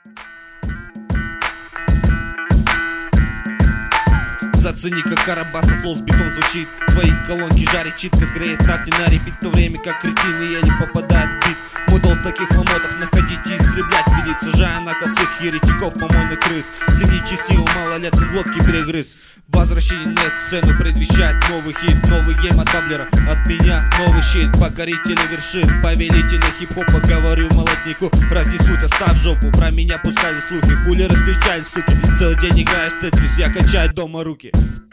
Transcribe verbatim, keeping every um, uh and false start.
Зацени, как Карабаса флоу с битом звучит. Твои колонки жарит читко, скорее ставьте на репит, в то время как кретины еле попадают в бит. Мой долг таких ломотов находить и истреблять, видеть, сажая на ко всех еретиков, помойных крыс. Всем нечестивым малолеткам глотки перегрыз. Возвращение нет сцену предвещает новый хит, новый гейм от таблера, от меня новый щит. Покорители вершин, повелители хип-хопа, говорю молодняку, разнесут, оставь жопу. Про меня пускали слухи, хули раскричали, суки. Целый день играешь в тетрис, я качаю дома руки.